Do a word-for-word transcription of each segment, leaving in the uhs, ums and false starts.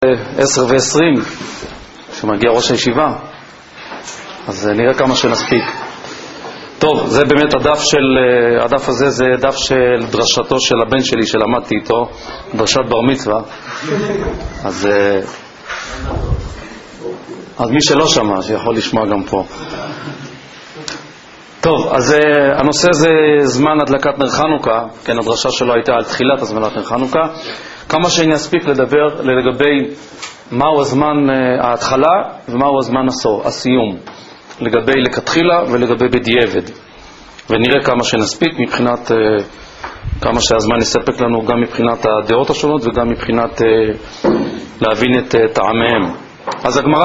עשר ועשרים שמגיע ראש הישיבה, אז נראה כמה שנספיק. טוב, זה באמת הדף של, הדף הזה זה דף של דרשתו של הבן שלי שלמדתי איתו, דרשת בר מצווה. אז אז מי שלא שמע שיכול לשמוע גם פה. טוב, אז הנושא זה זמן הדלקת נר חנוכה. כן, הדרשה שלו הייתה על תחילת הזמנת נר חנוכה. כמה שאני אספיק לדבר לגבי מהו הזמן ההתחלה ומהו הזמן הסיום, לגבי לכתחילה ולגבי בדיעבד, ונראה כמה שנספיק מבחינת כמה שהזמן יספק לנו, גם מבחינת הדעות השונות וגם מבחינת להבין את טעמיהם. אז הגמרא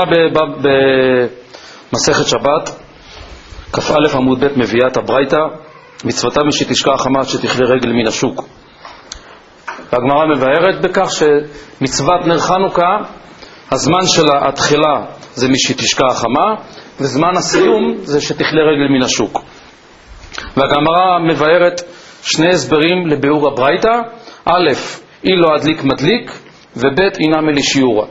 במסכת שבת כ"א עמוד ב' מביאה את הברייתא, מצוותה משתשכח חמה עד שתכלה רגל מן השוק. והגמרא מבארת בכך שמצוות נר חנוכה, הזמן של התחילה זה משתשכח חמה, וזמן הסיום זה שתכלה רגל מן השוק. והגמרא מבארת שני הסברים לביאור הברייתא: א', אילו הדליק מדליק, וב' אינה מלישיעורה.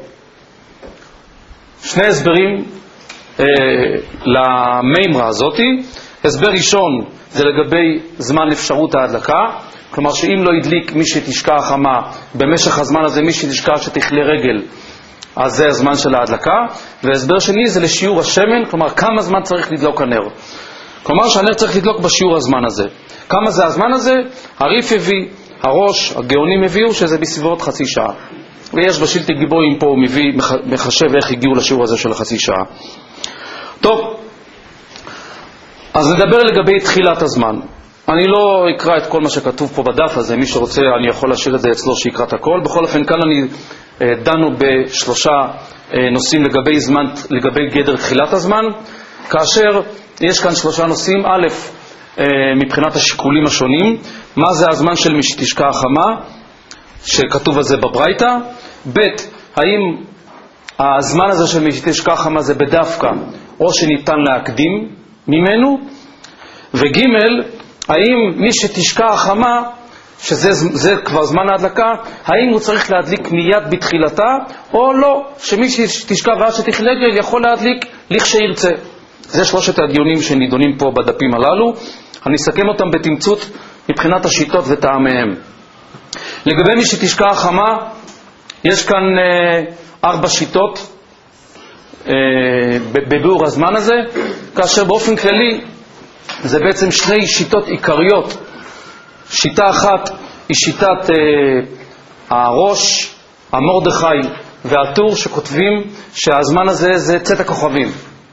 שני הסברים אה, למימרה הזאת. הסבר ראשון זה לגבי זמן אפשרות ההדלקה, כלומר שאם לא ידליק מי שתשכח חמה במשך הזמן הזה, מי שתשכח שתכלה רגל, אז זה הזמן של ההדלקה. והסבר שני זה לשיעור השמן, כלומר כמה זמן צריך לדלוק הנר, כלומר שהנר צריך לדלוק בשיעור הזמן הזה. כמה זה הזמן הזה? הריף הביא, הראש, הגאונים הביאו שזה בסביבות חצי שעה, ויש בשילטי גיבורים פה הוא מביא, מחשב איך הגיעו לשיעור הזה של חצי שעה. טוב, אז נדבר לגבי תחילת הזמן. אני לא אקרא את כל מה שכתוב פה בדף הזה, מי שרוצה אני יכול להשאיר את זה אצלו שיקרא את הכל. בכל אופן כאן אני דנו בשלושה נושאים לגבי זמן, לגבי גדר תחילת הזמן, כאשר יש כאן שלושה נושאים. א', מבחינת השיקולים השונים, מה זה הזמן של משתשכח חמה שכתוב על זה בברייתא. ב', האם הזמן הזה של משתשכח חמה זה בדווקא או שניתן להקדים ממנו, וג', האם מי שתשכח חמה, שזה זה כבר זמן ההדלקה, האם הוא צריך להדליק מיד בתחילתה או לא, שמי שתשכח ועד שתכלה רגל יכול להדליק לכשירצה. זה שלושת הדיונים שנידונים פה בדפים הללו. אני אסכם אותם בתמצות מבחינת השיטות וטעמיהם. לגבי מי שתשכח חמה, יש כאן אה, ארבע שיטות אה, בביאור הזמן הזה, כאשר באופן כללי זה בעצם שני שיטות עיקריות. שיטה אחת היא שיטת אה, הראש, המרדכי והטור, שכותבים שהזמן הזה זה צאת הכוכבים,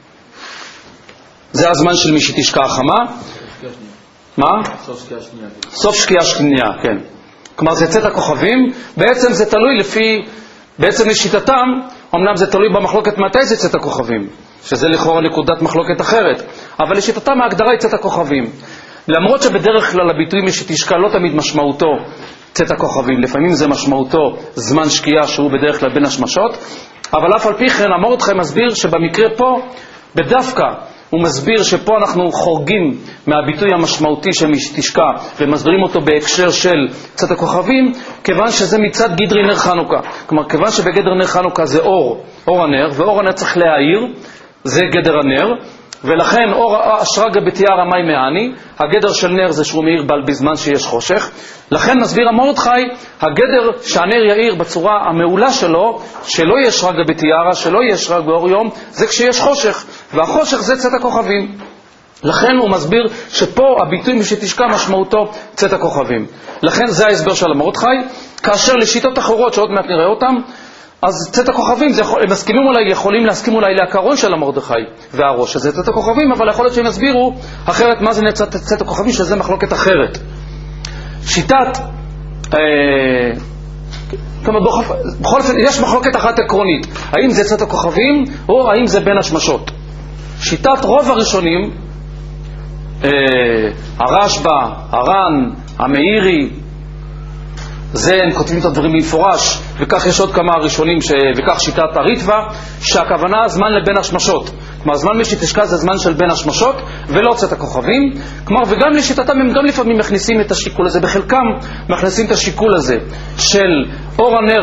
זה הזמן של מי שתשכח חמה. מה? סוף שקיעה שנייה. סוף שקיעה שנייה, כן. כלומר זה צאת הכוכבים. בעצם זה תלוי לפי, בעצם לשיטתם, אמנם זה תלוי במחלוקת מתי זה צאת הכוכבים, שזה לכאורה נקודת מחלוקת אחרת, אבל לשיטתם ההגדרה היא צאת הכוכבים. למרות שבדרך כלל הביטוי מי שתשכח לא תמיד משמעותו צאת הכוכבים, לפעמים זה משמעותו זמן שקיעה שהוא בדרך כלל בין השמשות, אבל אף על פי כן המרדכי מסביר שבמקרה פה בדווקא הוא מסביר שפה אנחנו חורגים מהביטוי המשמעותי של מי שתשכח ומסבירים אותו בהקשר של צאת הכוכבים, כיוון שזה מצד גדרי נר חנוכה. כלומר כיוון שבגדר נר חנוכה זה אור, אור הנר, ואור הנר צריך להאיר, זה גדר הנר, ולכן אור אשרגא בתיארא מאי מעני, הגדר של נר זה שהוא מאיר בזמן שיש חושך. לכן מסביר המרדכי, הגדר שהנר יאיר בצורה המעולה שלו, שלא יהיה אשרגא בתיארא, שלא יהיה אשרגא באור יום, זה כשיש חושך, והחושך זה צאת הכוכבים. לכן הוא מסביר שפה הביטוי משתשכח משמעותו צאת הכוכבים. לכן זה ההסבר של המרדכי. כאשר לשיטות אחרות שעוד מעט נראה אותם, אז צאת הכוכבים, יכול, הם מסכימים אולי, יכולים להסכים אולי לעקרון של המרדכי והראש, שזה צאת הכוכבים, אבל יכול להיות שהם יסבירו אחרת מה זה צאת, צאת הכוכבים, שזה מחלוקת אחרת. שיטת, אה, כמה, בכל, בכל אופן, יש מחלוקת אחת עקרונית, האם זה צאת הכוכבים או האם זה בין השמשות. שיטת רוב הראשונים, אה, הרשב"א, הר"ן, המאירי, זה הם כותבים את הדברים במפורש, וכך יש עוד כמה ראשונים, ש... וכך שיטת הריטב"א, שהכוונה זמן לבין השמשות. כלומר, זמן מי שתשכח זה זמן של בין השמשות, ולא צאת הכוכבים. כלומר, וגם לשיטתם הם גם לפעמים מכניסים את השיקול הזה, בחלקם מכניסים את השיקול הזה של אור הנר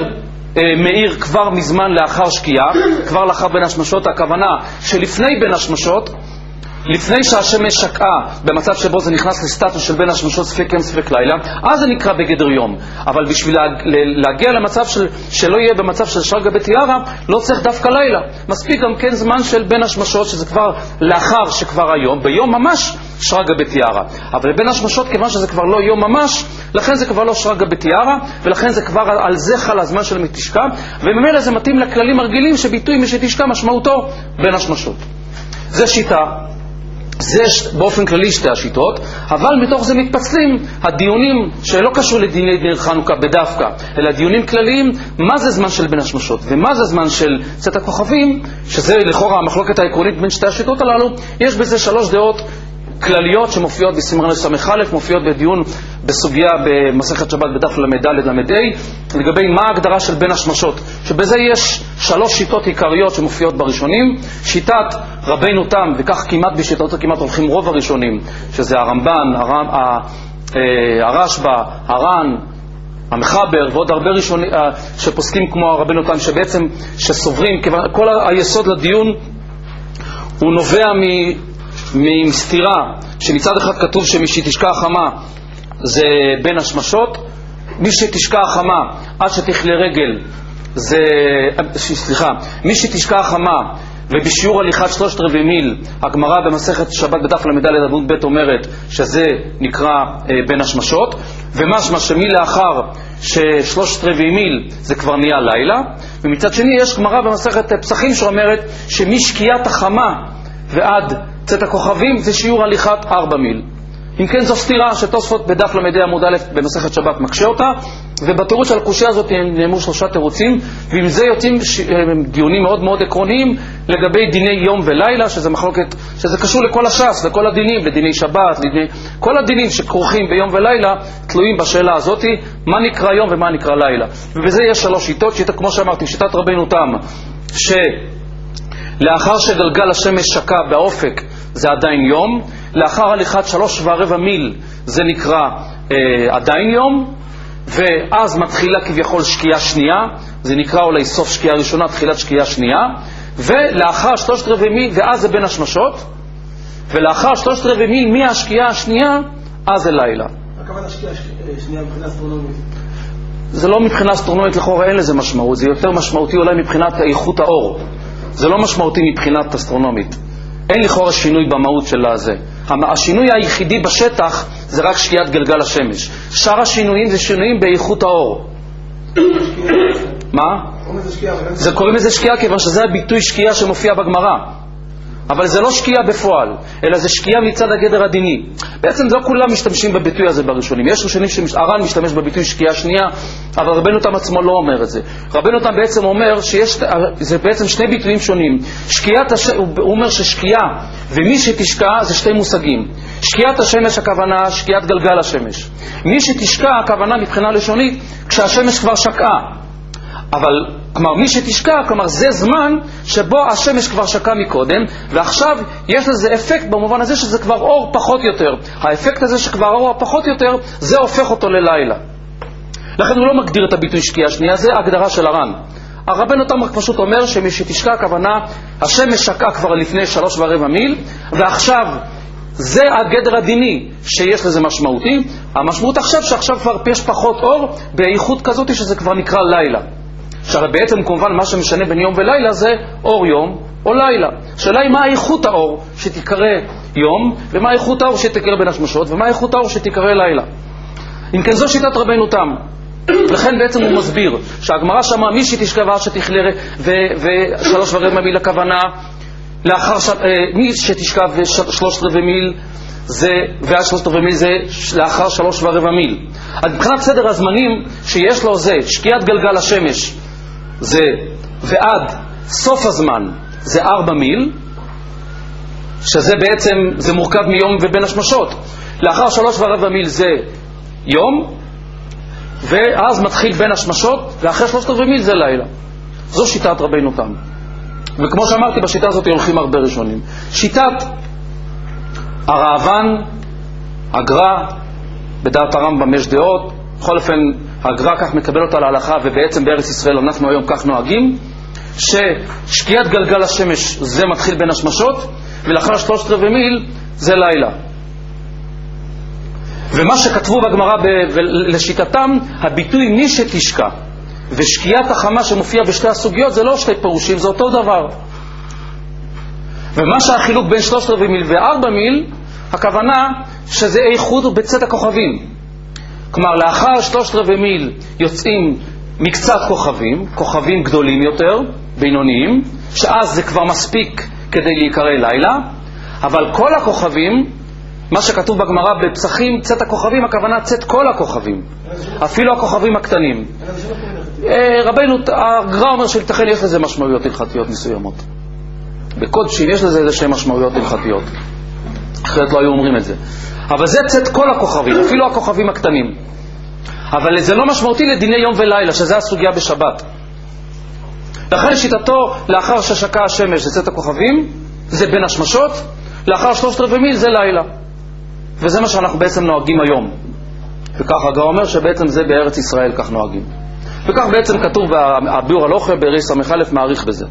מאיר כבר מזמן לאחר שקיעה, כבר לאחר בין השמשות. הכוונה שלפני בין השמשות, לפני שהשמש שקעה, במצב שבו זה נכנס לסטטוס של בין השמשות ספק יום ספק לילה, אז זה נקרא בגדר יום. אבל בשביל להגיע למצב של, שלא יהיה במצב של שרגא בטיהרא, לא צריך דווקא לילה. מספיק גם כן זמן של בין השמשות, שזה כבר לאחר שכבר היום, ביום ממש שרגא בטיהרא. אבל בין השמשות, כיוון שזה כבר לא יום ממש, לכן זה כבר לא שרגא בטיהרא, ולכן זה כבר על זה חל הזמן של מתשקע, וממילא זה מתאים לכללים הרגילים שביטוי משתשקע משמעותו בין השמשות. זה שיטה. זה באופן כללי שתי השיטות, אבל מתוך זה מתפצלים הדיונים שלא קשור לדיני דין חנוכה בדווקא, אלא דיונים כלליים, מה זה זמן של בין השמשות ומה זה זמן של צאת הכוכבים, שזה לכאורה המחלוקת העקרונית בין שתי השיטות הללו. יש בזה שלוש דעות כלליות שמופיעות בסימן סמך א', מופיעות בדיון בסוגיה במסכת שבת בדף למד ד' למד ה', לגבי מה ההגדרה של בין השמשות, שבזה יש שלוש שיטות עיקריות שמופיעות בראשונים. שיטת רבינו תם, וכך כמעט בשיטות כמעט הולכים רוב הראשונים, שזה הרמב"ן, הרמ, הרשב"א, הר"ן, המחבר ועוד הרבה ראשונים שפוסקים כמו רבינו תם, שבעצם שסוברים, כל היסוד לדיון הוא נובע מ מסתירה, שמצד אחד כתוב שמי שתשקע החמה זה בין השמשות, מי שתשקע החמה עד שתכלה רגל זה, סליחה, מי שתשקע החמה ובשיעור הליכת שלושת רבעי מיל, הגמרא במסכת שבת בדף למד ד' עמוד ב' אומרת שזה נקרא אה, בין השמשות, ומשמע שמי לאחר ששלושת רבעי מיל זה כבר נהיה לילה. ומצד שני יש גמרא במסכת פסחים שאומרת שמשקיעת החמה ועד צאת הכוכבים זה שיעור הליכת ארבע מיל. אם כן, זו סתירה שתוספות בדף למדי עמוד א' במסכת שבת מקשה אותה, ובתירוץ של הקושיה הזאת נאמרו שלושה תירוצים, ועם זה יוצאים ש... דיונים מאוד מאוד עקרוניים לגבי דיני יום ולילה, שזה מחלוקת, שזה קשור לכל הש"ס, לכל הדינים, לדיני שבת, לדיני... כל הדינים שכרוכים ביום ולילה תלויים בשאלה הזאת, מה נקרא יום ומה נקרא לילה. ובזה יש שלוש שיטות, שיטה, כמו שאמרתי, שיטת רבינו תם, שלאחר שגלגל השמש שקע באופק זה עדיין יום, לאחר הליכת שלוש ורבע מיל זה נקרא אה, עדיין יום, ואז מתחילה כביכול שקיעה שנייה, זה נקרא אולי סוף שקיעה ראשונה, תחילת שקיעה שנייה, ולאחר שלושת רבעי מיל, ואז זה בין השמשות, ולאחר שלושת רבעי מיל מהשקיעה השנייה, אז זה לילה. הכוונה שקיעה שנייה מבחינה אסטרונומית? זה לא מבחינה אסטרונומית, לכאורה אין לזה משמעות, זה יותר משמעותי אולי מבחינת איכות האור, זה לא משמעותי מבחינת אסטרונומית. אין לכאורה שינוי במהות של הזה. השינוי היחידי בשטח זה רק שקיעת גלגל השמש. שאר השינויים זה שינויים באיכות האור. מה? זה קוראים לזה שקיעה כיוון שזה הביטוי שקיעה שמופיע בגמרא. אבל זה לא שקיעה בפועל, אלא זה שקיעה מצד הגדר הדיני. בעצם לא כולם משתמשים בביטוי הזה בראשונים. יש ראשונים שהר"ן משתמש בביטוי שקיעה שנייה, אבל רבנו תם עצמו לא אומר את זה. רבנו תם בעצם אומר שיש, זה בעצם שני ביטויים שונים. שקיעת, הוא אומר ששקיעה ומי שתשקע זה שתי מושגים. שקיעת השמש הכוונה שקיעת גלגל השמש. מי שתשקע הכוונה מבחינה לשונית כשהשמש כבר שקעה. אבל, כלומר, מי שתשקע, כלומר, זה זמן שבו השמש כבר שקע מקודם, ועכשיו יש לזה אפקט במובן הזה שזה כבר אור פחות יותר. האפקט הזה שכבר אור פחות יותר, זה הופך אותו ללילה. לכן הוא לא מגדיר את הביטוי שקיעה שנייה, זה הגדרה של הר"ן. הרבנו תם רק פשוט אומר שמי שתשקע, הכוונה, השמש שקע כבר לפני שלוש ורבע מיל, ועכשיו זה הגדר הדיני שיש לזה משמעותי. המשמעות עכשיו שעכשיו כבר יש פחות אור באיכות כזאת שזה כבר נקרא לילה. עכשיו בעצם כמובן מה שמשנה בין יום ולילה זה אור יום או לילה. השאלה היא מה איכות האור שתקרא יום ומה איכות האור שתקרא בין השמשות ומה איכות האור שתקרא לילה. אם כן זו שיטת רבינו תם. לכן בעצם הוא מסביר שהגמרא שמה מי שתשקע ועד שתכלה ושלוש ורבע מיל הכוונה לאחר ש... מי שתשקע ושלושת רבעי מיל זה, ועד שלושת רבעי מיל זה לאחר שלוש ורבע מיל. אז מבחינת סדר הזמנים שיש לו זה שקיעת גלגל השמש זה ועד סוף הזמן זה ארבע מיל, שזה בעצם זה מורכב מיום ובין השמשות. לאחר שלוש ורבע מיל זה יום, ואז מתחיל בין השמשות, ואחרי שלושת רבעי מיל זה לילה. זו שיטת רבינו תם. וכמו שאמרתי, בשיטה הזאת הולכים הרבה ראשונים. שיטת הראב"ן, הגר"א, בדעת הרמב"ם יש דעות. בכל אופן, הגר"א כך מקבל אותה להלכה, ובעצם בארץ ישראל אנחנו היום כך נוהגים, ששקיעת גלגל השמש זה מתחיל בין השמשות, ולאחר שלושת רבעי מיל זה לילה. ומה שכתבו בגמרא לשיטתם, הביטוי מי שתשקע ושקיעת החמה שמופיע בשתי הסוגיות זה לא שתי פירושים, זה אותו דבר. ומה שהחילוק בין שלושת רבעי מיל וארבע מיל, הכוונה שזה איחוד בצאת הכוכבים. כלומר, לאחר שלושת רבעי מיל יוצאים מקצת כוכבים, כוכבים גדולים יותר, בינוניים, שאז זה כבר מספיק כדי להיקרא לילה, אבל כל הכוכבים, מה שכתוב בגמרא בפסחים, צאת הכוכבים, הכוונה צאת כל הכוכבים, אפילו הכוכבים הקטנים. רבינו, הגר"א אומר שלתכן יש לזה משמעויות הלכתיות מסוימות. בקודשים יש לזה איזה משמעויות הלכתיות. אחרת לא היו אומרים את זה. אבל זה צאת כל הכוכבים, אפילו הכוכבים הקטנים. אבל זה לא משמעותי לדיני יום ולילה, שזה הסוגיה בשבת. לכן שיטתו, לאחר ששקע השמש זה צאת הכוכבים, זה בין השמשות, לאחר שלושת רבעי מיל זה לילה. וזה מה שאנחנו בעצם נוהגים היום. וכך הגר"א אומר שבעצם זה בארץ ישראל כך נוהגים. וכך בעצם כתוב בביאור הלכה ברי סמך א' מעריך בזה.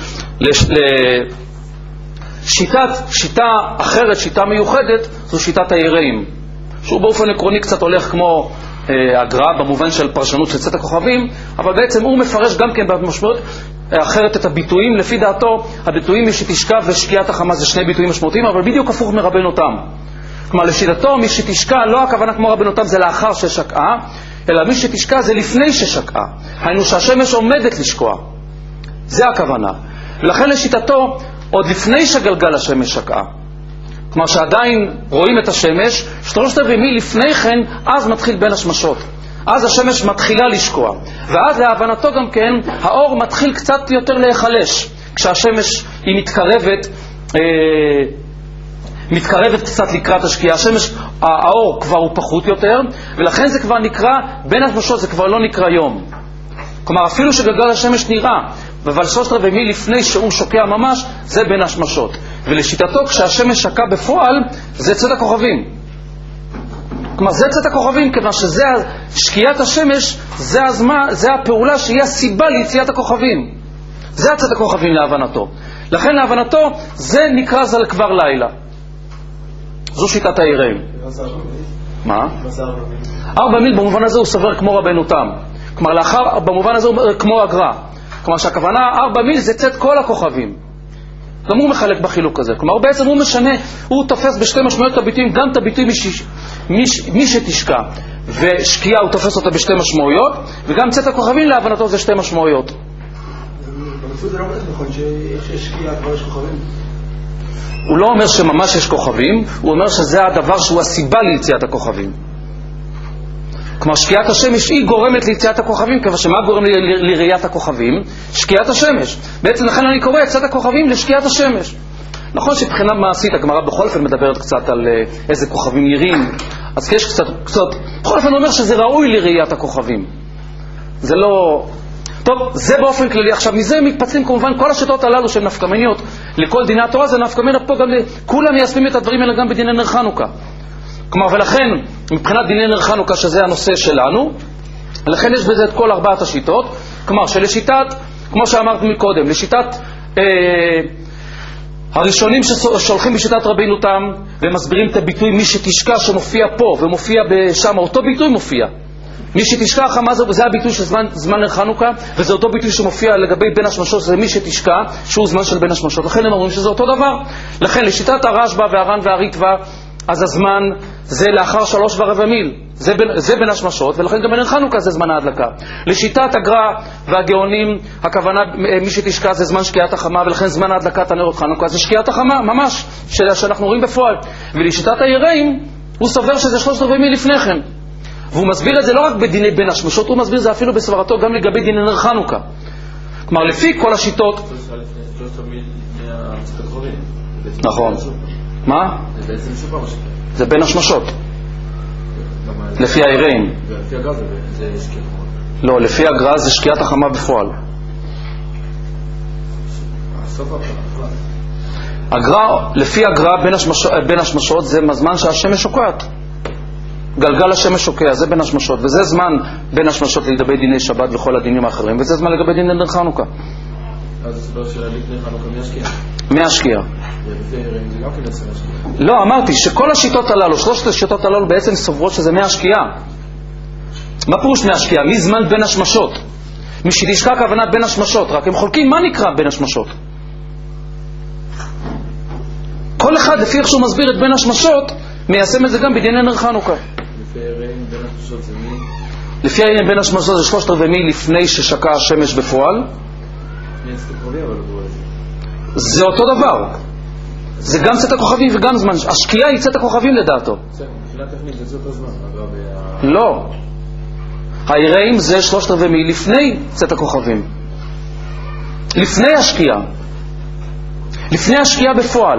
לשיטת, שיטה אחרת, שיטה מיוחדת, זו שיטת היראים, שהוא באופן עקרוני קצת הולך כמו אה, הגר"א במובן של פרשנות של צאת הכוכבים, אבל בעצם הוא מפרש גם כן במשמעות אחרת את הביטויים. לפי דעתו הביטויים מי שתשקע ושקיעת החמה זה שני ביטויים משמעותיים, אבל בדיוק הפוך מרבנו תם. כלומר לשיטתו מי שתשקע לא הכוונה כמו רבנו תם זה לאחר ששקעה, אלא מי שתשקע זה לפני ששקעה, היינו שהשמש עומדת לשקוע, זה הכוונה. ולכן לשיטתו עוד לפני שגלגל השמש שקעה, כלומר שעדיין רואים את השמש, שלושת רבעי מיל לפני כן, אז מתחיל בין השמשות, אז השמש מתחילה לשקוע, ואז להבנתו גם כן האור מתחיל קצת יותר להיחלש, כשהשמש היא מתקרבת אה, מתקרבת קצת לקראת השקיעה, השמש, האור כבר הוא פחות יותר, ולכן זה כבר נקרא, בין השמשות זה כבר לא נקרא יום. כלומר אפילו שגלגל השמש נראה, אבל שלושת רבעי מיל לפני שהוא שוקע ממש, זה בין השמשות. ולשיטתו כשהשמש שקע בפועל, זה צאת הכוכבים. כלומר זה צאת הכוכבים, כיוון שזה שקיעת השמש, זה הזמן, זה הפעולה שהיא הסיבה ליציאת הכוכבים. זה צאת הכוכבים להבנתו. לכן להבנתו זה נקרא זל כבר לילה. זו שיטת היראים. מה? ארבע מיל במובן הזה הוא סובר כמו רבנו תם. כלומר לאחר, במובן הזה הוא כמו הגר"א. כלומר שהכוונה ארבע מיל זה צאת כל הכוכבים. גם הוא מחלק בחילוק הזה. כלומר בעצם הוא משנה, הוא תופס בשתי משמעויות הביטויים, גם את הביטוי מי, ש... מי, ש... מי שתשקע ושקיעה הוא תופס אותה בשתי משמעויות, וגם צאת הכוכבים להבנתו זה שתי משמעויות. במציאות זה לא כל כך נכון שיש שקיעה כבר יש כוכבים. הוא לא אומר שממש יש כוכבים, הוא אומר שזה הדבר שהוא הסיבה ליציאת הכוכבים. כלומר שקיעת השמש היא גורמת ליציאת הכוכבים, כיוון שמה גורם לראיית הכוכבים? שקיעת השמש. בעצם לכן אני קורא את צאת הכוכבים לשקיעת השמש. נכון שבחינה מעשית הגמרא בכל אופן מדברת קצת על איזה כוכבים נראים, אז יש קצת, קצת, בכל אופן הוא אומר שזה ראוי לראיית הכוכבים. זה לא... טוב, זה באופן כללי. עכשיו מזה מתפצלים כמובן כל השיטות הללו של נפקמניות לכל דיני התורה, זה נפקמנה פה גם לכולם מיישמים את הדברים האלה גם בדיני נר חנוכה. כלומר ולכן מבחינת דיני נר חנוכה שזה הנושא שלנו, לכן יש בזה את כל ארבעת השיטות. כלומר שלשיטת, כמו שאמרתי מקודם, לשיטת אה, הראשונים ששולחים בשיטת רבינו תם ומסבירים את הביטוי מי שתשקע שמופיע פה ומופיע בשם, אותו ביטוי מופיע מי שתשקע חמה, זה הביטוי של זמן, זמן נר חנוכה, וזה אותו ביטוי שמופיע לגבי בין השמשות, זה מי שתשקע, שהוא זמן של בין השמשות. לכן הם אומרים שזה אותו דבר. לכן לשיטת הרשב"א והר"ן והריטב"א, אז הזמן זה לאחר שלוש ורבע מיל, זה בין, זה בין השמשות, ולכן גם בנר חנוכה זה זמן ההדלקה. לשיטת הגר"א והגאונים, הכוונה מי שתשקע זה זמן שקיעת החמה, ולכן זמן ההדלקת הנרות חנוכה זה שקיעת החמה, ממש, שאנחנו רואים בפועל. ולשיטת היראים, הוא סובר שזה שלוש רבעי מיל לפני כן. והוא מסביר את זה לא רק בדיני בין השמשות, הוא מסביר את זה אפילו בסברתו גם לגבי דיני נר חנוכה. כלומר לפי כל השיטות... נכון. מה? זה בעצם שופע משקע. זה בין השמשות. לפי היראים. ולפי הגר"א זה שקיעת החמה. לא, לפי הגר"א זה שקיעת החמה בפועל. הגר"א, לפי הגר"א בין השמשות זה הזמן שהשמש שוקעת. גלגל השמש שוקע, זה בין השמשות, וזה זמן בין השמשות לגבי דיני שבת וכל הדינים האחרים, וזה זמן לגבי דיני נר חנוכה. אז הסבר של הליק נר חנוכה מהשקיעה. מהשקיעה. ולפי היראים זה גם כן עשר השקיעה. לא, אמרתי שכל השיטות הללו, שלושת השיטות הללו בעצם סוברות שזה מהשקיעה. מה פירוש מהשקיעה? מזמן בין השמשות. משתשקע הכוונה בין השמשות, רק הם חולקים מה נקרא בין השמשות. כל אחד לפי איך שהוא מסביר את בין השמשות, מיישם את זה גם בדיני נר חנוכה. לפי היראים בין השמשות זה מי? לפי היראים בין השמשות זה שלושת רבעי מי לפני ששקע השמש בפועל. מי עשת הקרובים אבל הוא איזה? זה אותו דבר. זה גם צאת הכוכבים וגם זמן. השקיעה היא צאת הכוכבים לדעתו. בסדר, מבחינה טכנית זה אותו זמן. לא. היראים זה שלושת רבעי מי לפני צאת הכוכבים. לפני השקיעה. לפני השקיעה בפועל.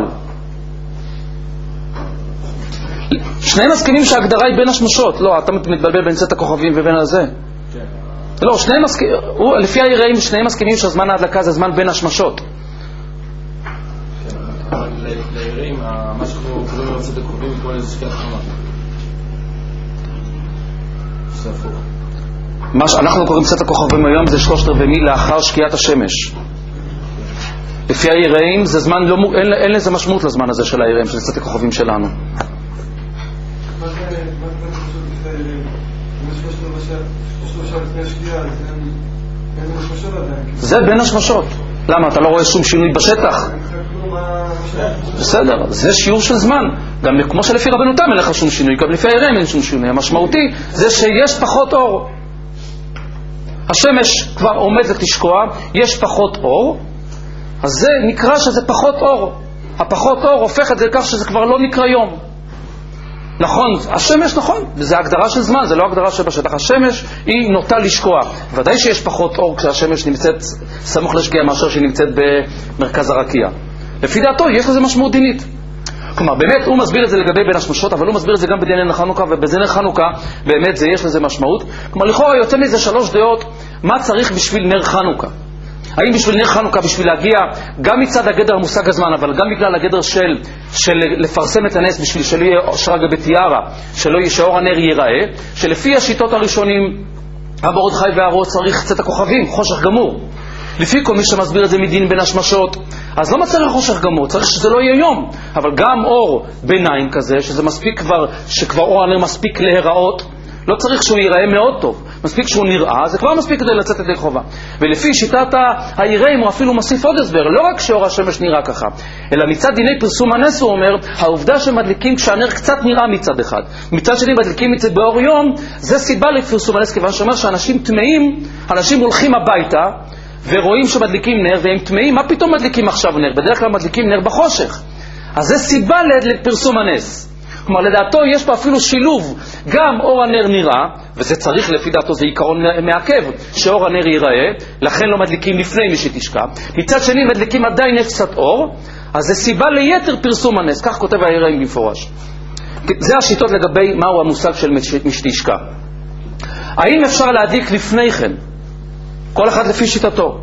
שניהם מסכימים שההגדרה היא בין השמשות. לא, אתה מתבלבל בין צאת הכוכבים ובין הזה. כן. לא, שניהם מסכימים, לפי היראים שניהם מסכימים שהזמן ההדלקה זה זמן בין השמשות. כן, ליראים, מה שאנחנו קוראים לו צאת הכוכבים הוא כמו איזה שקיעת חמה. זה הפוך. מה שאנחנו קוראים צאת הכוכבים היום זה שלושת רבעי מי לאחר שקיעת השמש. לפי היראים זה זמן, לא, אין, אין לזה משמעות לזמן הזה של היראים, של צאת הכוכבים שלנו. זה בין השמשות. למה? אתה לא רואה שום שינוי בשטח? בסדר, זה שיעור של זמן. גם כמו שלפי רבנו תם אין לך שום שינוי, גם לפי היראים אין שום שינוי. המשמעותי זה שיש פחות אור. השמש כבר עומדת לשקוע, יש פחות אור, אז זה נקרא שזה פחות אור. הפחות אור הופך את זה לכך שזה כבר לא נקרא יום. נכון, השמש נכון, וזה הגדרה של זמן, זה לא הגדרה שבשטח. השמש היא נוטה לשקוע. ודאי שיש פחות אור כשהשמש נמצאת סמוך לשקיעה מאשר שהיא נמצאת במרכז הרקיע. לפי דעתו יש לזה משמעות דינית. כלומר, באמת הוא מסביר את זה לגבי בין השמשות, אבל הוא מסביר את זה גם בדיני נר חנוכה, ובדיני נר חנוכה באמת זה יש לזה משמעות. כלומר, לכאורה יוצא מזה שלוש דעות, מה צריך בשביל נר חנוכה? האם בשביל נר חנוכה, בשביל להגיע גם מצד הגדר המושג הזמן, אבל גם בגלל הגדר של, של לפרסם את הנס, בשביל שלא יהיה שרגא בתיארה, שלא יהיה שאור הנר ייראה, שלפי השיטות הראשונים, המרדכי והאור צריך צאת הכוכבים, חושך גמור. לפי כל מי שמסביר את זה מדין בין השמשות, אז לא מצריך חושך גמור, צריך שזה לא יהיה יום, אבל גם אור ביניים כזה, שזה מספיק כבר, שכבר אור הנר מספיק להיראות, לא צריך שהוא ייראה מאוד טוב, מספיק שהוא נראה, זה כבר מספיק כדי לצאת ידי חובה. ולפי שיטת היראים הוא אפילו מוסיף עוד הסבר, לא רק שאור השמש נראה ככה, אלא מצד דיני פרסום הנס הוא אומר, העובדה שמדליקים כשהנר קצת נראה מצד אחד, מצד שני מדליקים מצד באור יום, זה סיבה לפרסום הנס, כיוון שאומר שאנשים טמאים, אנשים הולכים הביתה, ורואים שמדליקים נר, והם טמאים, מה פתאום מדליקים עכשיו נר? בדרך כלל מדליקים נר בחושך. אז זה סיבה לפרסום הנס. כלומר, לדעתו יש פה אפילו שילוב, גם אור הנר נראה, וזה צריך לפי דעתו, זה עיקרון מעכב, שאור הנר ייראה, לכן לא מדליקים לפני מי שתשקע. מצד שני מדליקים עדיין יש קצת אור, אז זה סיבה ליתר פרסום הנס, כך כותב היראים במפורש. זה השיטות לגבי מהו המושג של מי שתשקע. האם אפשר להדליק לפני כן? כל אחד לפי שיטתו.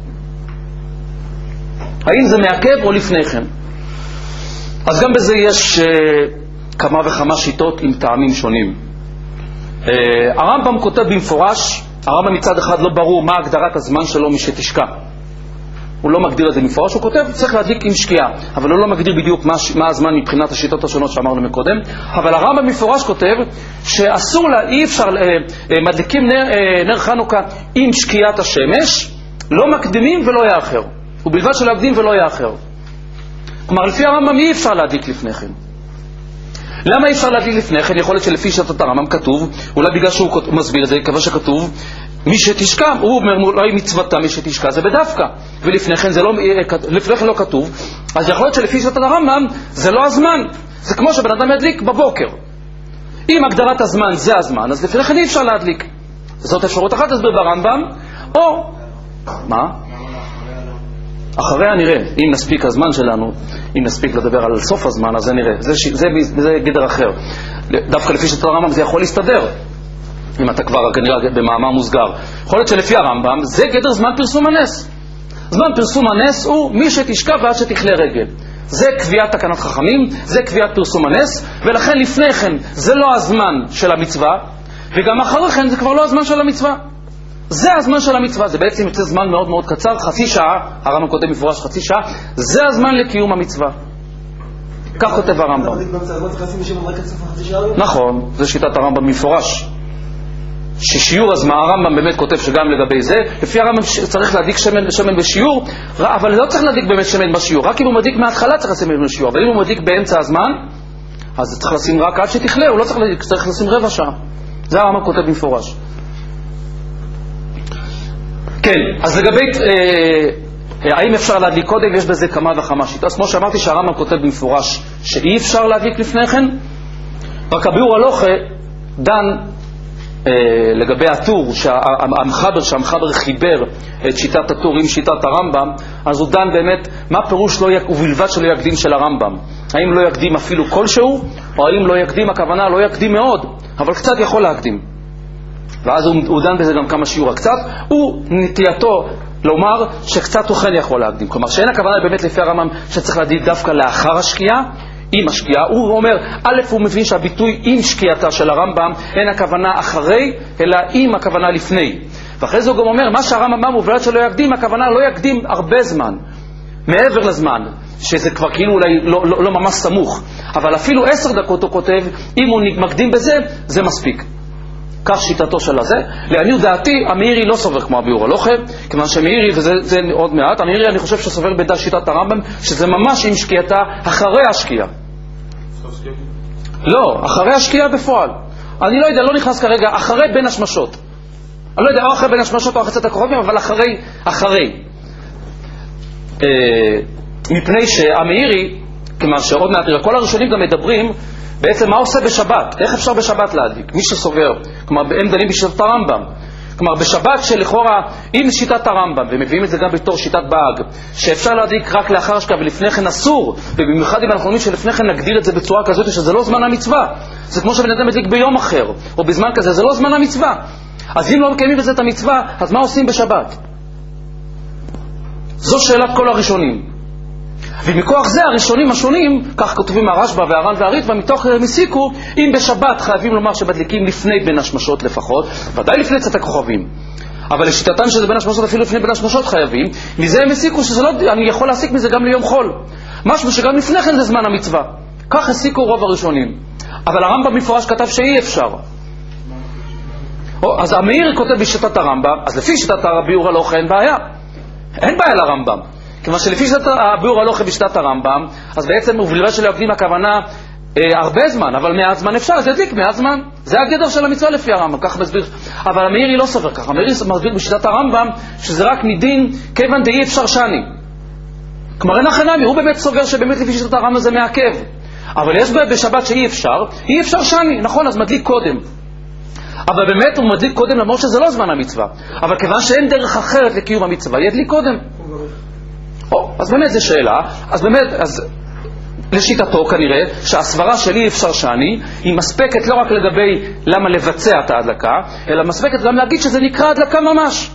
האם זה מעכב או לפני כן? אז גם בזה יש uh, כמה וכמה שיטות עם טעמים שונים. Uh, הרמב"ם כותב במפורש, הרמב"ם מצד אחד לא ברור מה הגדרת הזמן שלו משתשקע. הוא לא מגדיר את זה במפורש, הוא כותב צריך להדליק עם שקיעה, אבל הוא לא מגדיר בדיוק מה, מה הזמן מבחינת השיטות השונות שאמרנו מקודם. אבל הרמב"ם במפורש כותב שאסור לה, אי אפשר, uh, uh, מדליקים נר, uh, נר חנוכה עם שקיעת השמש, לא מקדימים ולא יאחר. ובלבד שלא יקדים ולא יאחר. כלומר, לפי הרמב"ם אי אפשר להדליק לפני כן. למה אי אפשר להדליק לפני כן? יכול להיות שלפי שיטת הרמב"ם כתוב, אולי בגלל שהוא מסביר את זה, כיוון שכתוב, מי שתשקע, הוא אומר, אולי מצוותה מי שתשקע, זה בדווקא. ולפני כן זה לא, לפני כן לא כתוב, אז יכול להיות שלפי שיטת הרמב"ם זה לא הזמן. זה כמו שבן אדם ידליק בבוקר. אם הגדרת הזמן זה הזמן, אז לפני כן אי אפשר להדליק. זאת אפשרות אחת להסביר ברמב"ם, או... מה? אחריה נראה, אם נספיק הזמן שלנו, אם נספיק לדבר על סוף הזמן, אז זה נראה. זה, זה, זה, זה גדר אחר. דווקא לפי שיטת הרמב"ם זה יכול להסתדר, אם אתה כבר כנראה במאמר מוסגר. יכול להיות שלפי הרמב"ם זה גדר זמן פרסום הנס. זמן פרסום הנס הוא מי שתשקע ועד שתכלה רגל. זה קביעת תקנת חכמים, זה קביעת פרסום הנס, ולכן לפני כן זה לא הזמן של המצווה, וגם אחרי כן זה כבר לא הזמן של המצווה. זה הזמן של המצווה, זה בעצם יוצא זמן מאוד מאוד קצר, חצי שעה, הרמב"ם כותב מפורש חצי שעה, זה הזמן לקיום המצווה. כך כותב הרמב"ם. נכון, זה שיטת הרמב"ם מפורש. ששיעור הזמן, הרמב"ם באמת כותב שגם לגבי זה, לפי הרמב"ם צריך להדליק שמן, שמן בשיעור, אבל לא צריך להדליק באמת שמן בשיעור, רק אם הוא מדליק מההתחלה צריך לשים שמן בשיעור, אבל אם הוא מדליק באמצע הזמן, אז צריך לשים רק עד שתכלה, הוא לא צריך להדליק, צריך לשים רבע שעה. זה הרמב"ם כותב מפורש. כן, אז לגבי אה, האם אפשר להדליק קודם, יש בזה כמה וכמה שיטות. אז כמו שאמרתי שהרמב"ם כותב במפורש שאי אפשר להדליק לפני כן, רק הביאור הלוכה דן אה, לגבי הטור, שהמחבר, שהמחבר חיבר את שיטת הטור עם שיטת הרמב"ם, אז הוא דן באמת מה פירוש לא יק... ובלבד שלא יקדים של הרמב"ם. האם לא יקדים אפילו כלשהו, או האם לא יקדים, הכוונה לא יקדים מאוד, אבל קצת יכול להקדים. ואז הוא, הוא דן בזה גם כמה שיעור קצת, הוא נטייתו לומר שקצת הוא כן יכול להקדים. כלומר שאין הכוונה באמת לפי הרמב"ם שצריך להדליק דווקא לאחר השקיעה, עם השקיעה. הוא אומר, א' הוא מבין שהביטוי עם שקיעתה של הרמב"ם אין הכוונה אחרי, אלא עם הכוונה לפני. ואחרי זה הוא גם אומר, מה שהרמב"ם אמר ובלבד שלא יקדים, הכוונה לא יקדים הרבה זמן, מעבר לזמן, שזה כבר כאילו אולי לא, לא, לא ממש סמוך, אבל אפילו עשר דקות הוא כותב, אם הוא מקדים בזה, זה מספיק. כך שיטתו של הזה. לעניות דעתי, המאירי לא סובר כמו הביאור הלוכה, כיוון שמאירי, וזה זה עוד מעט, המאירי אני חושב שסובר בדל שיטת הרמב"ם, שזה ממש עם שקיעתה אחרי השקיעה. לא, אחרי השקיעה בפועל. אני לא יודע, לא נכנס כרגע, אחרי בין השמשות. אני לא יודע, או אחרי בין השמשות או אחרי צאת הכוכבים, אבל אחרי, אחרי. אה, מפני שהמאירי, כיוון שעוד מעט, כל הראשונים גם מדברים, בעצם מה עושה בשבת? איך אפשר בשבת להדליק? מי שסובר, כלומר, הם דנים בשיטת הרמב"ם. כלומר, בשבת שלכאורה, עם שיטת הרמב"ם, ומביאים את זה גם בתור שיטת בהג, שאפשר להדליק רק לאחר השקיעה ולפני כן אסור, ובמיוחד אם אנחנו אומרים שלפני כן נגדיר את זה בצורה כזאת שזה לא זמן המצווה. זה כמו שבן אדם מדליק ביום אחר, או בזמן כזה, זה לא זמן המצווה. אז אם לא מקיימים בזה את המצווה, אז מה עושים בשבת? זו שאלת כל הראשונים. ומכוח זה הראשונים השונים, כך כותבים הרשב"א והר"ן והריטב"א, מתוך מסיקו, אם בשבת חייבים לומר שמדליקים לפני בין השמשות לפחות, ודאי לפני צאת הכוכבים. אבל לשיטתן שזה בין השמשות, אפילו לפני בין השמשות חייבים, מזה הם הסיקו שזה לא, אני יכול להסיק מזה גם ליום חול. משהו שגם לפני כן זה זמן המצווה. כך הסיקו רוב הראשונים. אבל הרמב"ם מפורש כתב שאי אפשר. או, אז המאיר כותב בשיטת הרמב"ם, אז לפי שיטת הביאור הלוכה אין בעיה. אין בעיה לרמב"ם. כיוון שלפי שיטת הביאור הלוכה בשיטת הרמב"ם, אז בעצם ובלבד שלא יקדים הכוונה אה, הרבה זמן, אבל מעט זמן אפשר, אז ידליק מעט זמן. זה הגדר של המצווה לפי הרמב"ם, כך מסביר. אבל המאירי לא סובר כך. המאירי מסביר בשיטת הרמב"ם שזה רק מדין כיוון דאי אפשר שני. כלומר אין החנמי, הוא באמת סובר שבאמת לפי שיטת הרמב"ם זה מעכב. אבל יש בשבת שאי אפשר, אי אפשר שני, נכון, אז מדליק קודם. אבל באמת הוא מדליק קודם למרות שזה לא זמן המצווה. אבל כיוון שאין דרך אחרת לקיום המצווה, ידליק קודם. או, אז באמת זו שאלה, אז באמת, אז לשיטתו כנראה שהסברה שלי אפשר שאני היא מספקת לא רק לגבי למה לבצע את ההדלקה, אלא מספקת גם להגיד שזה נקרא הדלקה ממש.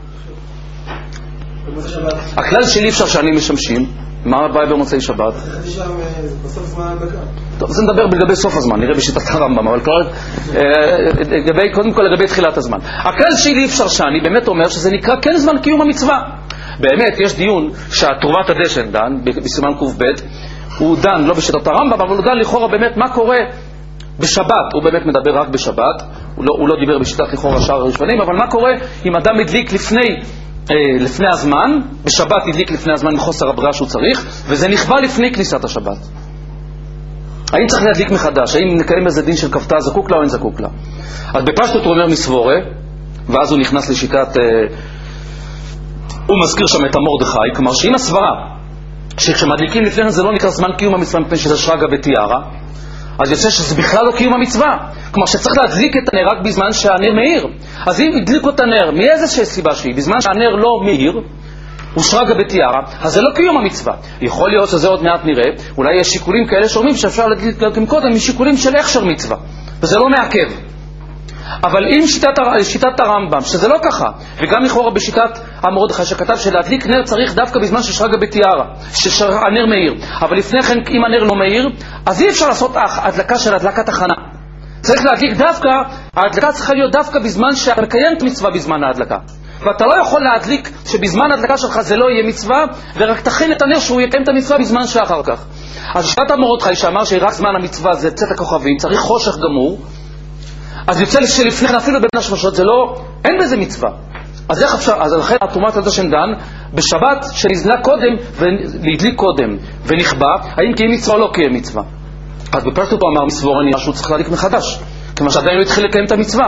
הכלל שלי אפשר שאני משמשים, מה הבעיה במוצאי שבת? בסוף זמן ההדלקה. טוב, זה נדבר לגבי סוף הזמן, נראה בשיטת הרמב"ם, אבל קודם כל לגבי תחילת הזמן. הכלל שלי אפשר שאני באמת אומר שזה נקרא כן זמן קיום המצווה. באמת יש דיון שהתרומת הדשן דן בסימן ק"ב, הוא דן לא בשיטת הרמב"ם, אבל הוא דן לכאורה באמת מה קורה בשבת. הוא באמת מדבר רק בשבת, הוא לא, הוא לא דיבר בשיטת לכאורה שאר הראשונים, אבל מה קורה אם אדם הדליק לפני אה, לפני הזמן, בשבת הדליק לפני הזמן מחוסר הברירה שהוא צריך, וזה נכבה לפני כניסת השבת. האם צריך להדליק מחדש? האם נקיים איזה דין של כפתה זקוק לה או אין זקוק לה? אז בפשטות הוא אומר מסבורה, ואז הוא נכנס לשיטת אה, הוא מזכיר שם את המורדכי, כלומר שאם הסברה שכשמדליקים לפני כן זה לא נקרא זמן קיום המצווה מפני שזה שרגא בתיארה, אז יוצא שזה בכלל לא קיום המצווה. כלומר שצריך להדליק את הנר רק בזמן שהנר מאיר. אז אם הדליקו את הנר מאיזה סיבה שהיא, בזמן שהנר לא מאיר, הוא שרגא בתיארה, אז זה לא קיום המצווה. יכול להיות שזה עוד מעט נראה, אולי יש שיקולים כאלה שאומרים שאפשר להדליק גם קודם משיקולים של הכשר מצווה, וזה לא מעכב. אבל אם שיטת, שיטת הרמב"ם, שזה לא ככה, וגם לכאורה בשיטת המרדכי שכתב שלהדליק נר צריך דווקא בזמן ששרגא בטיהרא, שהנר מאיר, אבל לפני כן אם הנר לא מאיר, אז אי אפשר לעשות הדלקה של הדלקת הכנה. צריך להדליק דווקא, ההדלקה צריכה להיות דווקא בזמן שאתה מקיים את מצווה בזמן ההדלקה. ואתה לא יכול להדליק שבזמן ההדלקה שלך זה לא יהיה מצווה, ורק תכין את הנר שהוא יקיים את המצווה בזמן שאחר כך. אז שיטת המרדכי שאמר שרק זמן המצווה זה צאת הכוכבים, צריך חושך גמור, אז יוצא שלפני אפילו בין השמשות זה לא, אין בזה מצווה. אז איך אפשר, אז לכן התרומת הדשן דן בשבת שנזלה קודם ולהדליק קודם ונכבה, האם קיים מצווה או לא קיים מצווה. אז בפרטות הוא אמר מסבורני שהוא צריך להדליק מחדש, כמה שעדיין לא התחיל לקיים את המצווה.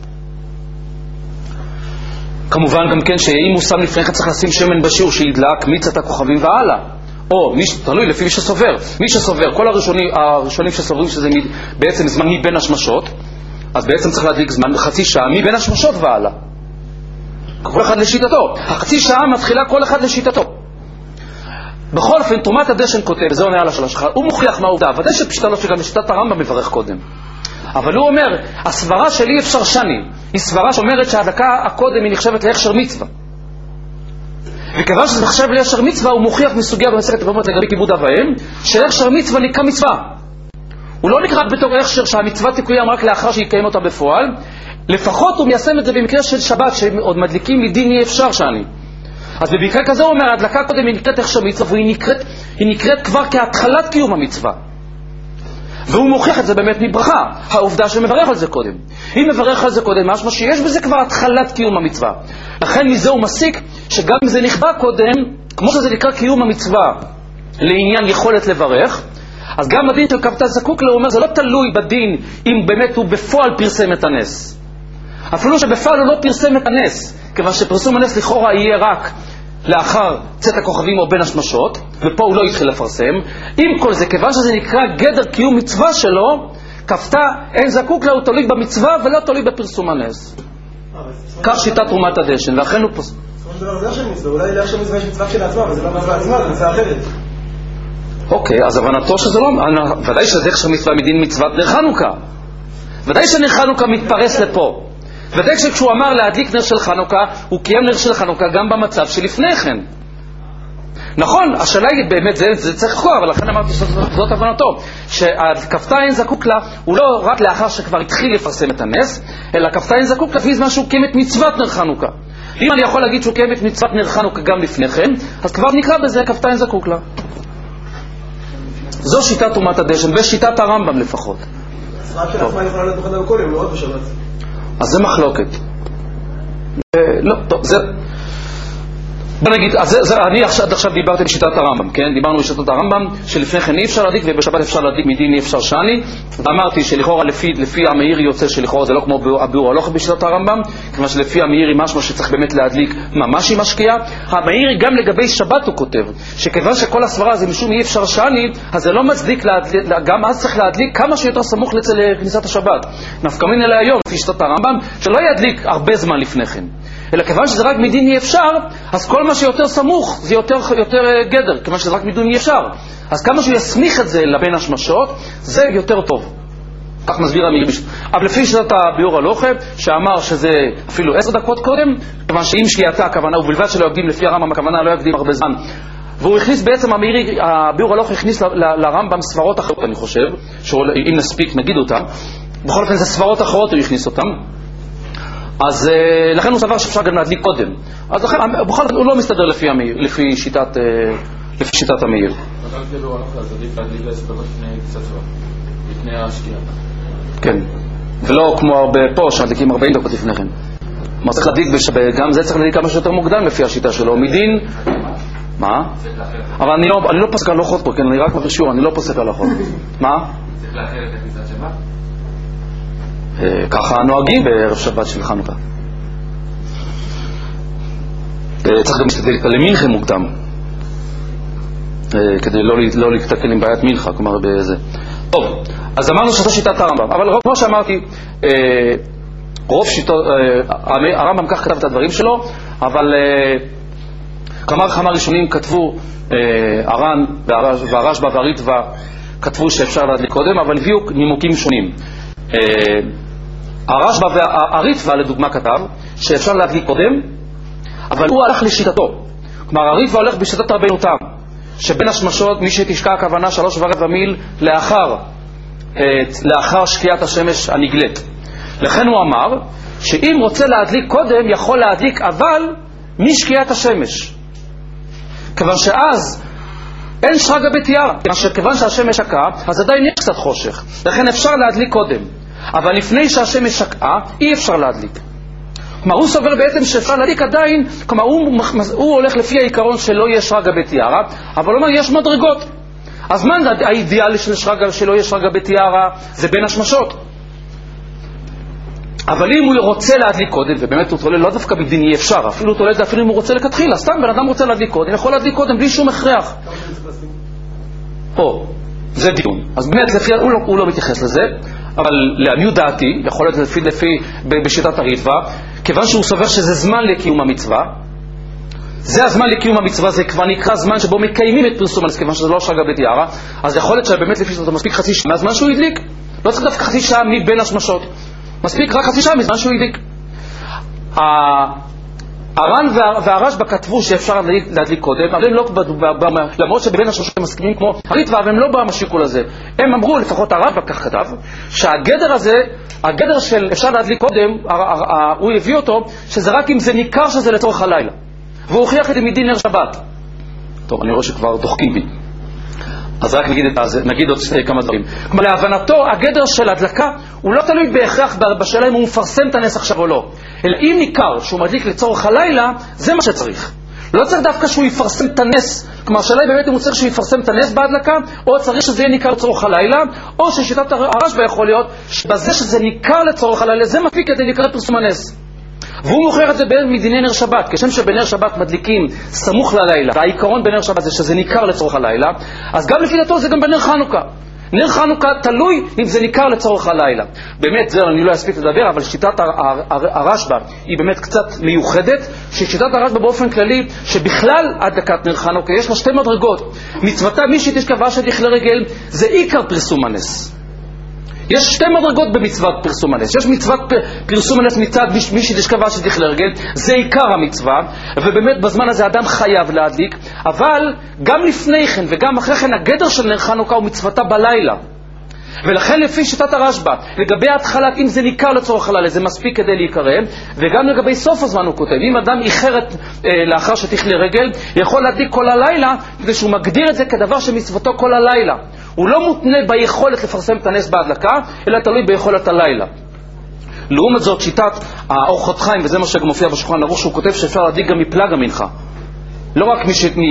כמובן גם כן שאם הוא שם לפני כן צריך לשים שמן בשיעור שידלק מצאת הכוכבים והלאה, או מי, תלוי לפי מי שסובר, מי שסובר, כל הראשונים, הראשונים שסוברים שזה בעצם זמן מבין השמשות, אז בעצם צריך להדליק זמן חצי שעה מבין השמשות והלאה, כל אחד לשיטתו. החצי שעה מתחילה כל אחד לשיטתו. בכל אופן תרומת הדשן כותב, וזה עונה על השאלה שלך, הוא מוכיח מה העובדה, ודאי שפשטה לו שגם בשיטת הרמב"ם מברך קודם, אבל הוא אומר הסברה שלי אפשר שני, היא סברה שאומרת שההדלקה הקודם היא נחשבת להכשר מצווה, וכיוון שזה נחשב להכשר מצווה הוא מוכיח מסוגיה במסכת יבמות לגבי כיבוד אב ואם שהכשר מצווה נקרא מצווה, הוא לא נקרא בתור הכשר שהמצווה תקוים רק לאחר שיקיים אותה בפועל, לפחות הוא מיישם את זה במקרה של שבת שעוד מדליקים מדין אי אפשר שאני. אז במקרה כזה הוא אומר ההדלקה קודם היא נקראת הכשר מצווה, והיא נקראת, היא נקראת כבר כהתחלת קיום המצווה, והוא מוכיח את זה באמת מברכה, העובדה שמברך על זה קודם. אם מברך על זה קודם, משמע שיש בזה כבר התחלת קיום המצווה, לכן מזה הוא מסיק שגם אם זה נכבה קודם, כמו שזה נקרא קיום המצווה לעניין יכולת לברך, אז גם הדין של כ"ט זקוק לו, הוא אומר זה לא תלוי בדין אם באמת הוא בפועל פרסם את הנס, אפילו שבפועל הוא לא פרסם את הנס, כיוון שפרסום הנס לכאורה יהיה רק לאחר צאת הכוכבים או בין השמשות, ופה הוא לא התחיל לפרסם. עם כל זה, כיוון שזה נקרא גדר קיום מצווה שלו, כ"ט אין זקוק לה, הוא תלוי במצווה ולא תלוי בפרסום הנס. כך שיטת תרומת הדשן, ואכן הוא פרסם. אולי להכשר מצווה יש מצווה של עצמה, אבל זה לא מצווה עצמה, זה מצווה אחרת. אוקיי, אז הבנתו שזה לא, ודאי שזה הכשר מצווה מדין מצוות נר חנוכה, ודאי שנר חנוכה מתפרס לפה, ודאי שכשהוא אמר להדליק נר של חנוכה הוא קיים נר של חנוכה גם במצב שלפני כן. נכון, השאלה היא באמת זה, זה צריך לחקור, אבל לכן אמרתי שזאת הבנתו, שהכ"ט אין זקוק לה הוא לא רק לאחר שכבר התחיל לפרסם את הנס, אלא כ"ט אין זקוק לה בזמן שהוא קיים את מצוות נר חנוכה. אם אני יכול להגיד שהוא קיים את מצוות נר חנוכה גם לפני כן, אז כבר נקרא בזה כ"ט אין זקוק לה. זו שיטת תרומת הדשן, בשיטת הרמב"ם לפחות. רק של עצמה יכולה להיות בחדר קודם, לא עוד בשבת. אז זה מחלוקת. לא, טוב, זה... בוא נגיד, אז זה, זה, אני עד עכשיו דיברתי בשיטת הרמב"ם, כן? דיברנו בשיטת הרמב"ם, שלפני כן אי אפשר להדליק, ובשבת אפשר להדליק מדין אי אפשר שני. אמרתי שלכאורה לפי, לפי המאיר יוצא שלכאורה זה לא כמו הביאור הלכה בשיטת הרמב"ם, כיוון שלפי המאיר היא משהו שצריך באמת להדליק ממש היא משקיעה. המאיר גם לגבי שבת הוא כותב, שכיוון שכל הסברה זה משום אי אפשר שני, אז זה לא מצדיק להדליק, גם אז צריך להדליק כמה שיותר סמוך לכניסת השבת. נפקא מינה להיום, לפי שיטת הרמב"ם, שלא ידליק הרבה זמן לפני כן. אלא כיוון שזה רק מדין אי אפשר, אז כל מה שיותר סמוך זה יותר, יותר גדר, כיוון שזה רק מדין אי אפשר. אז כמה שהוא יסמיך את זה לבין השמשות, זה יותר טוב. כך מסביר המאיר. אבל לפי שיטת הביאור הלכה, שאמר שזה אפילו עשר דקות קודם, כיוון שאם שקיעתה הכוונה, ובלבד שלא יקדים לפי הרמב"ם הכוונה, לא יקדים הרבה זמן. והוא הכניס בעצם, המאיר, הביאור הלכה הכניס לרמב"ם סברות אחרות, אני חושב, שאם נספיק נגיד אותם. בכל אופן זה סברות אחרות הוא הכניס אותם. אז uh, לכן הוא סבר שאפשר גם להדליק קודם. אז לכן, בכל זאת הוא לא מסתדר לפי המאיר, לפי שיטת, uh, לפי שיטת המאיר. אבל כאילו הלכה, אז עדיף להדליק לעשר דקות לפני קצת זמן, לפני השקיעה. כן, ולא כמו הרבה פה, שמדליקים ארבעים דקות לפני כן. מה צריך להדליק, גם זה צריך להדליק כמה שיותר מוקדם לפי השיטה שלו. מדין... מה? אבל אני לא, אני לא פוסק הלכות פה, כן, אני רק בשיעור, אני לא פוסק הלכות. מה? צריך לאחר את הכניסת שבת? ככה נוהגים בערב שבת של חנוכה. צריך גם להסתכל למנחה מוקדם, כדי לא להתקל עם בעיית מנחה, כלומר בזה. טוב, אז אמרנו שזו שיטת הרמב"ם, אבל כמו שאמרתי, רוב שיטות, הרמב"ם כך כתב את הדברים שלו, אבל כמה וכמה ראשונים כתבו, הר"ן והרשב"א והריטב"א כתבו שאפשר להדליק קודם, אבל הביאו נימוקים שונים. הרשב"א והריטב"א לדוגמה כתב שאפשר להדליק קודם, אבל הוא הלך לשיטתו. כלומר הריטב"א הולך בשיטת רבנו תם, שבין השמשות מי שתשקע הכוונה שלוש ורבע מיל לאחר, לאחר שקיעת השמש הנגלית. לכן הוא אמר שאם רוצה להדליק קודם יכול להדליק, אבל משקיעת השמש, כיוון שאז אין שרגא בתיארה, כיוון שהשמש שקעה אז עדיין יש קצת חושך, לכן אפשר להדליק קודם, אבל לפני שהשמש שקעה אי אפשר להדליק. כלומר הוא סובר בעצם שאפשר להדליק עדיין, כלומר הוא, הוא הולך לפי העיקרון שלא יש שרגא בתיארה, אבל הוא אומר יש מדרגות. אז מה האידיאלי של שרגא, שלא יש שרגא בתיארה? זה בין השמשות. אבל אם הוא רוצה להדליק קודם, ובאמת הוא תולה לא דווקא בדין אי אפשר, אפילו הוא תולה את זה אפילו אם הוא רוצה לכתחילה, סתם בן אדם רוצה להדליק קודם, יכול להדליק קודם בלי שום הכרח. פה, זה דיון. אז באמת לפי, הוא לא, הוא לא מתייחס לזה, אבל לעניות דעתי, יכול להיות לפי, לפי בשיטת הריטב"א, כיוון שהוא סובר שזה זמן לקיום המצווה, זה הזמן לקיום המצווה, זה כבר נקרא זמן שבו מקיימים את פרסום הנס, כיוון שזה לא שרגא בתיארה, אז יכול להיות שבאמת לפי שזה מספיק חצי שעה מהזמן שהוא ידליק, לא צריך דווקא חצי שעה מבין השמשות, מספיק רק חצי שעה מזמן שהוא ידליק. הר"ן והרשב"א כתבו שאפשר להדליק קודם, אבל הם לא, למרות שבין השמשות הם מסכימים כמו הריטב"א, אבל הם לא באים מהשיקול הזה. הם אמרו, לפחות הרשב"א כך כתב, שהגדר הזה, הגדר של אפשר להדליק קודם, הוא הביא אותו, שזה רק אם זה ניכר שזה לצורך הלילה. והוא הוכיח את זה מדין נר שבת. טוב, אני רואה שכבר דוחקים בי. אז רק נגיד, אז נגיד עוד כמה דברים. כלומר, להבנתו, הגדר של הדלקה הוא לא תלוי בהכרח בשאלה אם הוא מפרסם את הנס עכשיו או לא. אלא אם ניכר שהוא מדליק לצורך הלילה, זה מה שצריך. לא צריך דווקא שהוא יפרסם את הנס. כלומר, שאלה באמת אם הוא צריך שהוא יפרסם את הנס בהדלקה, או צריך שזה יהיה ניכר לצורך הלילה, או ששיטת הרשב"א יכול להיות, שבזה שזה ניכר לצורך הלילה, זה מספיק כדי להיקרא פרסום הנס. והוא מוכר את זה מדיני נר שבת, כשם שבנר שבת מדליקים סמוך ללילה, והעיקרון בנר שבת זה שזה ניכר לצורך הלילה, אז גם לפי דעתו זה גם בנר חנוכה. נר חנוכה תלוי אם זה ניכר לצורך הלילה. באמת, זה אני לא אספיק לדבר, אבל שיטת הרשב"א היא באמת קצת מיוחדת, ששיטת הרשב"א באופן כללי, שבכלל הדלקת נר חנוכה יש לה שתי מדרגות. מצוותה מי שתשכב שתכלה רגל, זה עיקר פרסום הנס. יש שתי מדרגות במצוות פרסום הנס. יש מצוות פרסום הנס מצד מי שתשכב שתכלה רגל, זה עיקר המצווה, ובאמת בזמן הזה אדם חייב להדליק, אבל גם לפני כן וגם אחרי כן הגדר של נר חנוכה הוא מצוותה בלילה. ולכן לפי שיטת הרשב"א, לגבי ההתחלת, אם זה ניכר לצורך הלילה, זה מספיק כדי להיקרא, וגם לגבי סוף הזמן הוא כותב, אם אדם איחרת אה, לאחר שתכלה רגל, יכול להדליק כל הלילה, כדי שהוא מגדיר את זה כדבר שמצוותו כל הלילה. הוא לא מותנה ביכולת לפרסם את הנס בהדלקה, אלא תלוי ביכולת הלילה. לעומת זאת שיטת האורחות חיים, וזה מה שגם מופיע בשולחן ערוך, שהוא כותב שאפשר להדליק גם מפלג המנחה. לא רק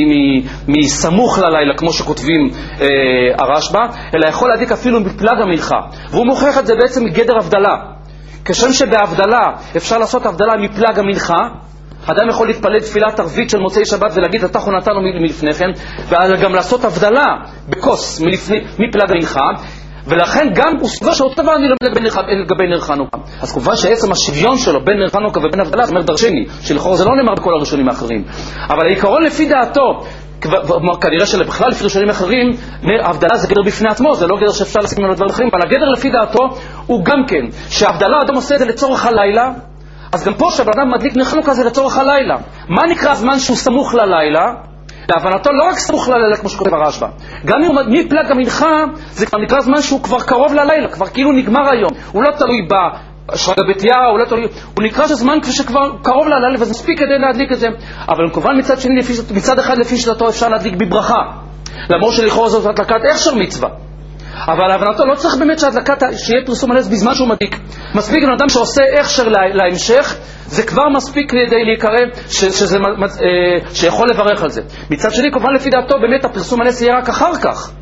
מסמוך ללילה כמו שכותבים אה, הרשב"א, אלא יכול להדליק אפילו מפלג המנחה. והוא מוכיח את זה בעצם מגדר הבדלה. כשם שבהבדלה אפשר לעשות הבדלה מפלג המנחה, אדם יכול להתפלל תפילת ערבית של מוצאי שבת ולהגיד אתה חונתנו מלפני כן, וגם לעשות הבדלה בכוס מפלג המנחה, ולכן גם הוא סובר שאותו דבר אני לא מדבר לגבי נר חנוכה. אז כמובן שעצם השוויון שלו בין נר חנוכה ובין הבדלה זה אומר דרשני, שלכאורה זה לא נאמר בכל הראשונים האחרים. אבל העיקרון לפי דעתו, כנראה שלבכלל לפי ראשונים אחרים, הבדלה זה גדר בפני עצמו, זה לא גדר שאפשר לשים ממנו דברים אחרים, אבל הגדר לפי דעתו הוא גם כן, שהבדלה אדם עושה את זה לצורך הלילה, אז גם פה שהאדם מדליק נר חנוכה זה לצורך הלילה. מה נקרא הזמן שהוא סמוך ללילה? להבנתו לא רק סמוך ללילה כמו שכותב הרשב"א, גם אם מפלג המנחה זה כבר נקרא זמן שהוא כבר קרוב ללילה, כבר כאילו נגמר היום, הוא לא תלוי בשרגא בתיארה, הוא לא תלוי, הוא נקרא שזמן שכבר קרוב ללילה וזה מספיק כדי להדליק את זה. אבל כמובן מצד שני, מצד אחד לפי שיטתו אפשר להדליק בברכה, למרות שלכאורה זאת הדלקת הכשר מצווה, אבל להבנתו לא צריך באמת שהדלקת שיהיה פרסום הנס בזמן שהוא מדליק. מספיק עם אדם שעושה הכשר להמשך, זה כבר מספיק כדי להיקרא ש, שזה, אה, שיכול לברך על זה. מצד שני, כמובן לפי דעתו, באמת הפרסום הנס יהיה רק אחר כך.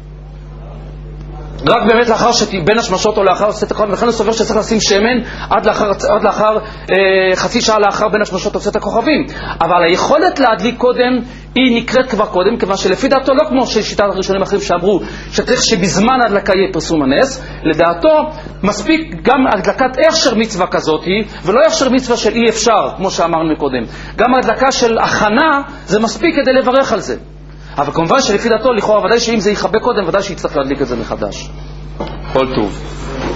רק באמת לאחר שבין השמשות או לאחר עושה את הכוכבים, לכן הוא סובר שצריך לשים שמן עד לאחר, עד לאחר אה, חצי שעה לאחר בין השמשות עושה את הכוכבים. אבל היכולת להדליק קודם היא נקראת כבר קודם, כיוון שלפי דעתו לא כמו של שיטת הראשונים האחרים שאמרו שצריך שבזמן ההדלקה יהיה פרסום הנס, לדעתו מספיק גם הדלקת הכשר מצווה כזאת, ולא הכשר מצווה של אי אפשר, כמו שאמרנו קודם. גם ההדלקה של הכנה זה מספיק כדי לברך על זה. אבל כמובן שלפי דעתו לכאורה ודאי שאם זה יחבא קודם ודאי שיצטרך להדליק את זה מחדש. כל טוב.